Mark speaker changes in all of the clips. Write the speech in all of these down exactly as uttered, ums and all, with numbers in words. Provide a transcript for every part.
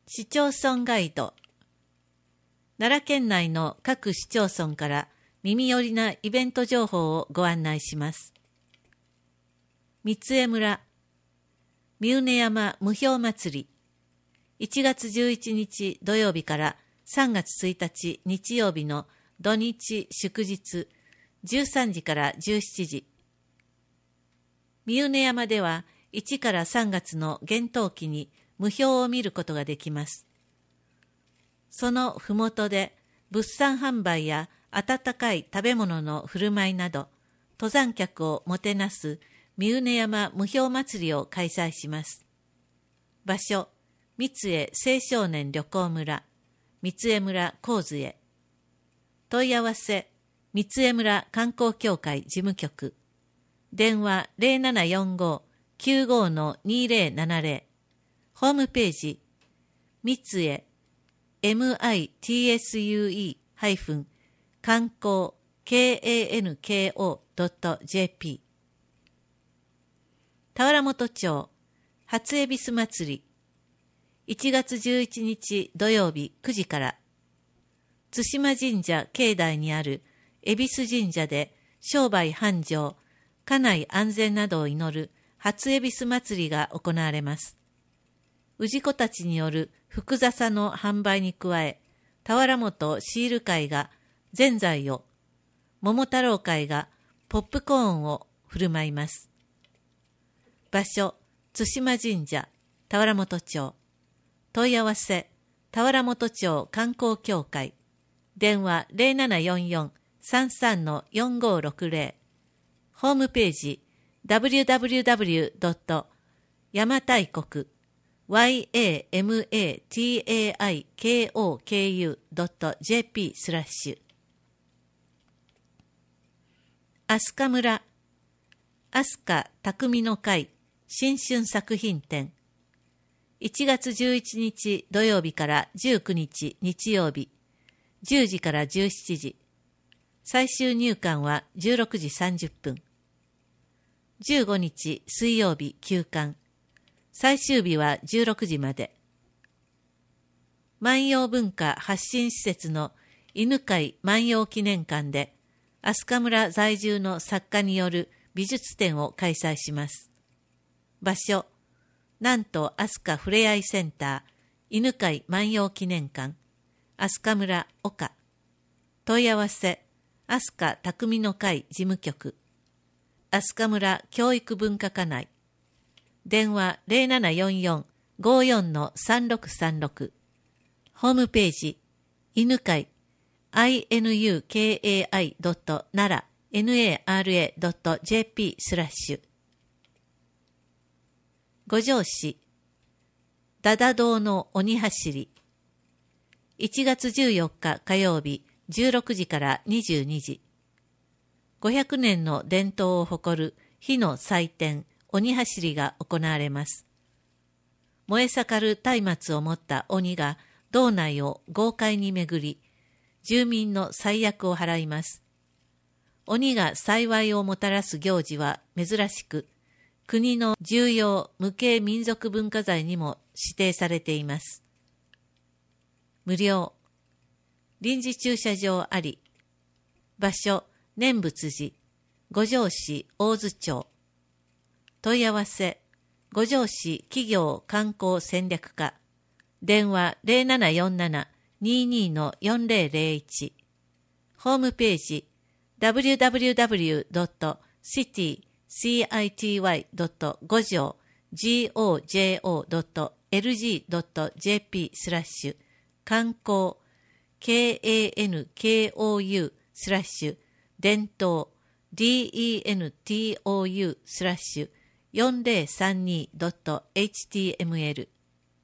Speaker 1: 市町村ガイド。奈良県内の各市町村から耳寄りなイベント情報をご案内します。三江村三畝山無氷祭り、いちがつじゅういちにち土曜日からさんがつついたち日曜日の土日祝日じゅうさんじからじゅうしちじ。三畝山ではいちからさんがつの厳冬期に無氷を見ることができます。そのふもとで物産販売や温かい食べ物の振る舞いなど、登山客をもてなす三畝山無氷祭りを開催します。場所、三重青少年旅行村、三重村神津へ。問い合わせ、三重村観光協会事務局。電話 ゼロななよんご きゅうご にゼロななゼロ。ホームページ、三重 ミツ 観光 カンコー ドットジェーピー。田原本町初恵比寿祭り、いちがつじゅういちにち土曜日くじから、津島神社境内にある恵比寿神社で商売繁盛、家内安全などを祈る初恵比寿祭りが行われます。氏子たちによる福笹の販売に加え、田原本シール会がぜんざいを、桃太郎会がポップコーンを振る舞います。場所、津島神社、田原本町。問い合わせ、田原本町観光協会。電話 ゼロななよんよん さんさん よんごろくゼロ。ホームページ、ダブリューダブリューダブリュー ドット 邪馬台国 ヤマタイコク ドット ジェーピー スラッシュ。飛鳥村飛鳥匠の会新春作品展、いちがつじゅういちにち土曜日からじゅうくにち日曜日じゅうじからじゅうしちじ。最終入館はじゅうろくじさんじゅっぷん。じゅうごにち水曜日休館。最終日はじゅうろくじまで。万葉文化発信施設の犬飼万葉記念館で飛鳥村在住の作家による美術展を開催します。場所、南都飛鳥ふれあいセンター犬飼万葉記念館、飛鳥村岡。問い合わせ、飛鳥匠の会事務局、飛鳥村教育文化課内。電話 ゼロななよんよん ごよん さんろくさんろく。ホームページ、犬飼 イヌユーケーエーアイ ドット 奈良 ナラ ドット ジェーピー スラッシュ。五条市ダダ堂の鬼走り、いちがつじゅうよっか火曜日じゅうろくじからにじゅうにじ。ごひゃくねんの伝統を誇る火の祭典鬼走りが行われます。燃え盛る松明を持った鬼が道内を豪快に巡り、住民の災厄を払います。鬼が幸いをもたらす行事は珍しく、国の重要無形民族文化財にも指定されています。無料。臨時駐車場あり。場所、念仏寺、五条市大津町。問い合わせ、五条市企業観光戦略課。電話 ゼロななよんなな にーにー よんゼロゼロいち。ホームページ、ダブリューダブリューダブリュー ドット シティ ドット 五条 ゴジョ ドット エルジー ドット ジェーピー スラッシュ観光 ケーエーエヌケーオーユー スラッシュ伝統 ディーイーエヌティーオーユー スラッシュよんゼロさんに ドット エイチティーエムエル。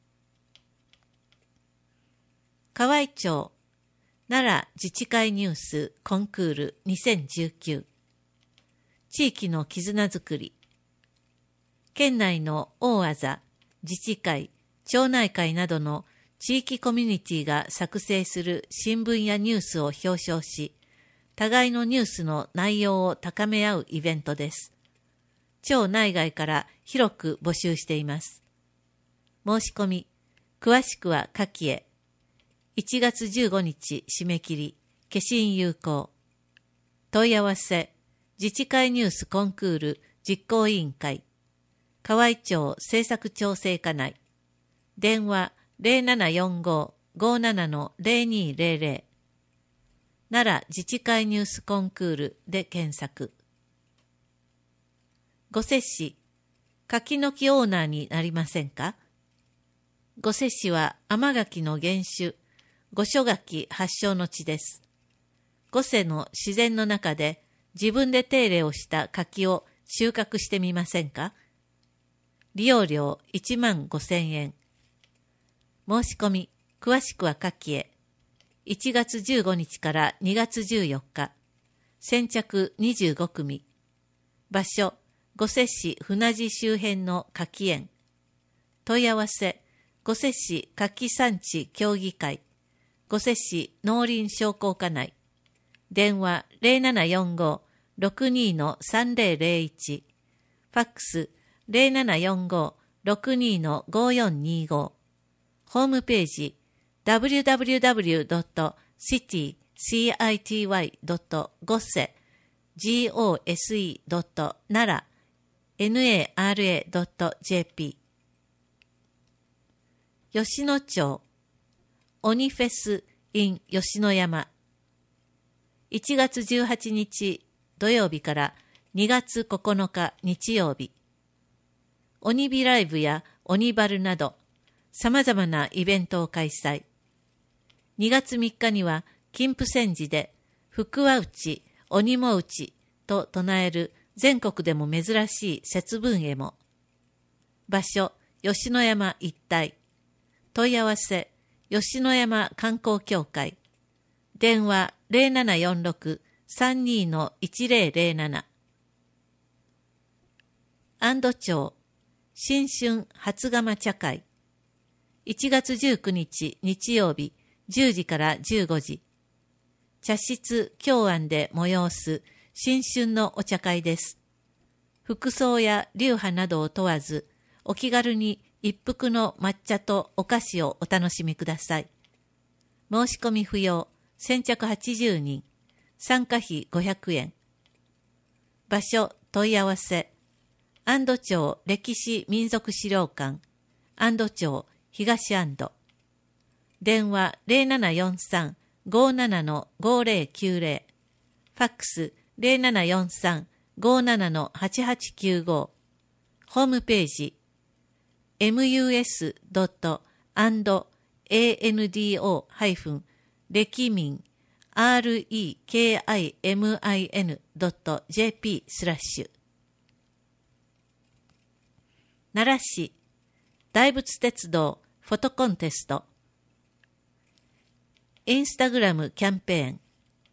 Speaker 1: 河合町奈良自治会ニュースコンクールにせんじゅうきゅう。地域の絆づくり。県内の大あざ、自治会、町内会などの地域コミュニティが作成する新聞やニュースを表彰し、互いのニュースの内容を高め合うイベントです。町内外から広く募集しています。申し込み、 詳しくは下記へ。いちがつじゅうごにち締め切り、消印有効。問い合わせ、自治会ニュースコンクール実行委員会、河合町政策調整課内、電話 ゼロななよんご ごーなな ゼロにゼロゼロ、奈良自治会ニュースコンクールで検索。ご接種、柿の木オーナーになりませんか？ご接種は甘柿の原種、御所柿発祥の地です。御所の自然の中で自分で手入れをした柿を収穫してみませんか？利用料いちまんごせんえん。申し込み、詳しくは下記へ。いちがつじゅうごにちからにがつじゅうよっか。先着にじゅうごくみ。場所、御所市船路周辺の柿園。問い合わせ、御所市柿産地協議会。御所市農林商工課内。電話 ゼロななよんご ろくに さんぜろぜろいち。ファックス ゼロななよんご ろくに ごよんにご。ホームページ ダブリューダブリューダブリュードットシティシティドットゴッセ ゴセ ドットナラ ナラ ドット ジェーピー。吉野町鬼フェス in 吉野山。いちがつじゅうはちにち土曜日からにがつここのか日曜日。鬼火ライブや鬼バルなど様々なイベントを開催。にがつみっかには金峰山寺で福は内、鬼も内と唱える全国でも珍しい節分会も。場所、吉野山一帯。問い合わせ、吉野山観光協会。電話 ゼロななよんろく さんに いちゼロゼロなな。安堵町新春初釜茶会。いちがつじゅうくにち日曜日じゅうじからじゅうごじ。茶室京庵で催す新春のお茶会です。服装や流派などを問わず、お気軽に一服の抹茶とお菓子をお楽しみください。申し込み不要、先着はちじゅうにん、参加費ごひゃくえん。場所、問い合わせ、安堵町歴史民族資料館、安堵町東安堵。電話 ゼロななよんさん ごーなな ごーぜろきゅうぜろ。ファックス ゼロななよんさん ごーなな はちはちきゅうご。ホームページ エムユーエス ドット アンド エーエヌディーオー 歴民 アールイーケーアイエムアイエヌ ドット ジェーピー スラッシュ。奈良市大仏鉄道フォトコンテスト。インスタグラムキャンペーン。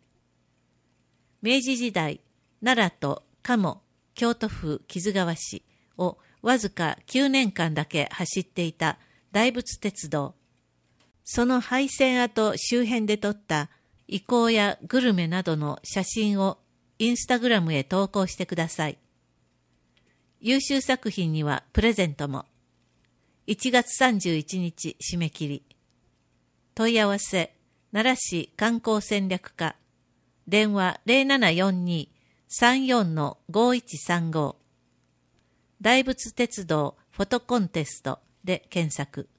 Speaker 1: 明治時代、奈良と鴨、京都府木津川市をわずかきゅうねんかんだけ走っていた大仏鉄道。その廃線跡周辺で撮った遺構やグルメなどの写真をインスタグラムへ投稿してください。優秀作品にはプレゼントも。いちがつさんじゅういちにち締め切り。問い合わせ、奈良市観光戦略課。電話 ゼロななよんに さんよん ごいちさんご。大仏鉄道フォトコンテストで検索。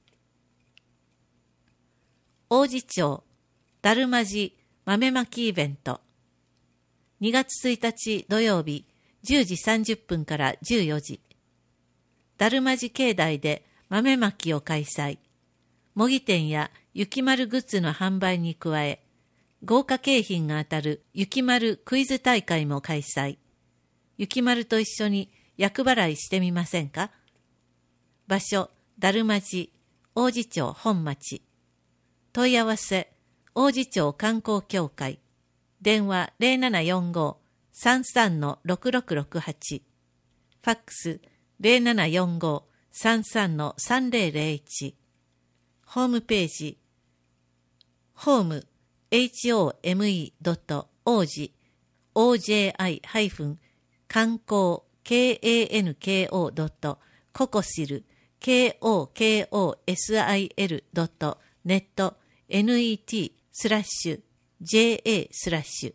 Speaker 1: 王子町だるま寺豆まきイベント。にがつついたち土曜日じゅうじさんじゅっぷんからじゅうよじ。だるま寺境内で豆まきを開催。模擬店や雪丸グッズの販売に加え、豪華景品が当たる雪丸クイズ大会も開催。雪丸と一緒に厄払いしてみませんか？場所、だるま寺、王子町本町。問い合わせ、王子町観光協会。電話 ゼロななよんご さんさん ろくろくろくはち。ファックス ゼロななよんご さんさん さんぜろぜろいち。ホームページ、ホーム、home ドット 王子、オージェーアイ 観光、kanko ドットココシル、 kokosil.net スラッシュ ja スラッシュ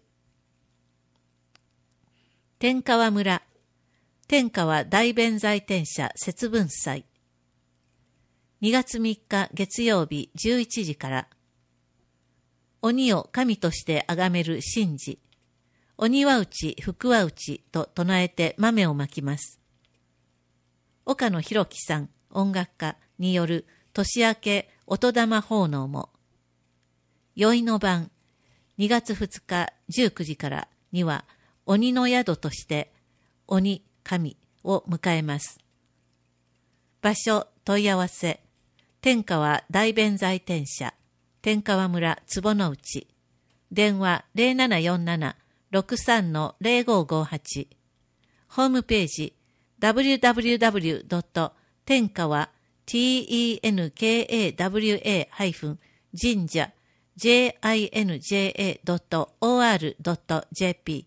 Speaker 1: 天川村天川大弁財天社節分祭にがつみっか月曜日じゅういちじから鬼を神として崇める神事鬼は内福は内と唱えて豆をまきます。岡野博樹さん音楽家による年明け音玉奉納も宵の晩にがつふつかじゅうくじからには鬼の宿として鬼神を迎えます。場所問い合わせ天川大弁財天社天川村坪の内電話 ゼロななよんなな ろくさん ゼロごごはち ホームページ ダブリューダブリューダブリュー ドット 天川 テンカワ 神社 ジェイアイエヌジェイエードットオーアールドットジェーピ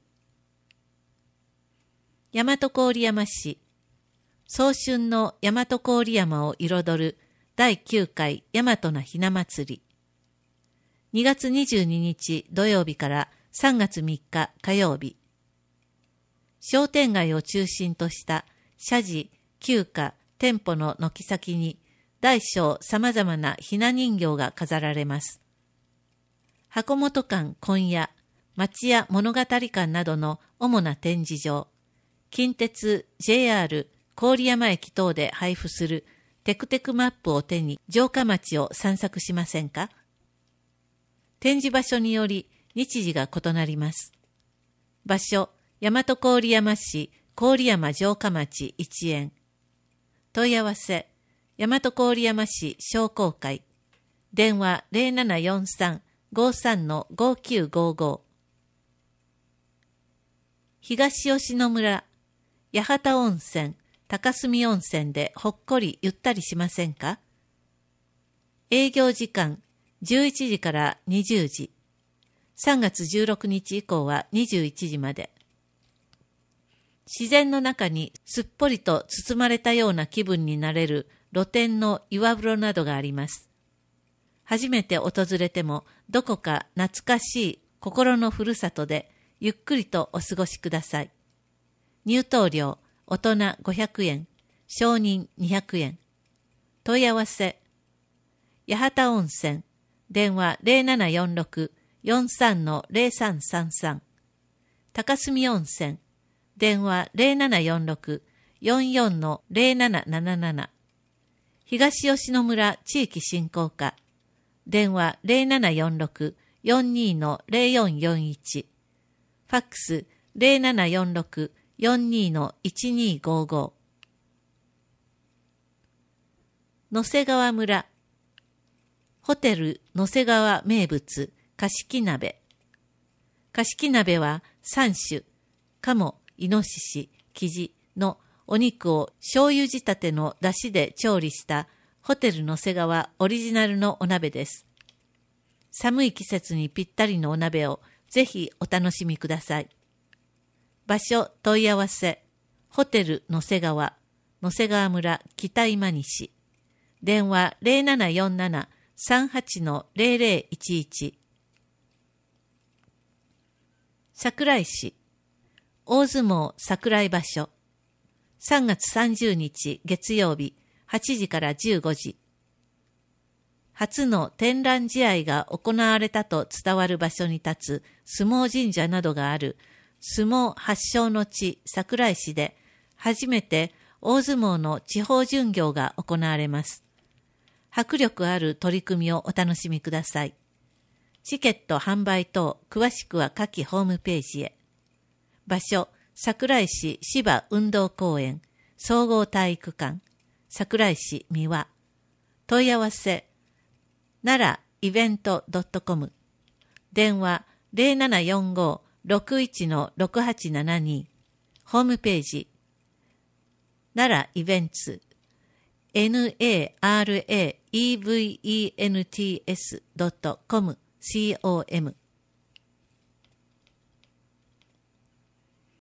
Speaker 1: ー 大和郡山市早春の大和郡山を彩るだいきゅうかい大和なひな祭りにがつにじゅうににち土曜日からさんがつみっか火曜日商店街を中心とした社寺、旧家、店舗の軒先に大小様々なひな人形が飾られます。箱本館今夜、町屋物語館などの主な展示場、近鉄 ジェイアール 郡山駅等で配布するテクテクマップを手に城下町を散策しませんか？展示場所により日時が異なります。場所、大和郡山市郡山城下町一円。問い合わせ、大和郡山市商工会。電話 ゼロななよんさん ごさん ごきゅうごご。東吉野村、八幡温泉、高澄温泉でほっこりゆったりしませんか？営業時間、じゅういちじからにじゅうじ。さんがつじゅうろくにち以降はにじゅういちじまで。自然の中にすっぽりと包まれたような気分になれる露天の岩風呂などがあります。初めて訪れてもどこか懐かしい心のふるさとでゆっくりとお過ごしください。入湯料、大人ごひゃくえん、少人にひゃくえん。問い合わせ、八幡温泉、電話 ゼロななよんろく よんさん ゼロさんさんさん。高澄温泉、電話 ゼロななよんろく よんよん ゼロなななななな。東吉野村地域振興課、電話 ゼロななよんろく よんに ゼロよんよんいち。ファックス ゼロななよんろく よんに いちにごご。野瀬川村、ホテル野瀬川名物、菓子鍋。菓子鍋はさんしゅ、鴨、イノシシ、キジのお肉を醤油仕立ての出汁で調理したホテル野瀬川オリジナルのお鍋です。寒い季節にぴったりのお鍋をぜひお楽しみください。場所問い合わせ、ホテル野瀬川、野瀬川村北今西。電話 ゼロななよんなな さんはち ゼロゼロいちいち。桜井市、大相撲桜井場所。さんがつさんじゅうにち月曜日はちじからじゅうごじ。初の天覧試合が行われたと伝わる場所に立つ相撲神社などがある相撲発祥の地桜井市で初めて大相撲の地方巡業が行われます。迫力ある取り組みをお楽しみください。チケット販売等詳しくは下記ホームページへ。場所、桜井市芝運動公園総合体育館桜井市三輪。問い合わせ奈良イベント .com 電話 ゼロななよんご ろくいち ろくはちななに。ホームページ奈良イベンツ ナラエブエンツ ドットコム コム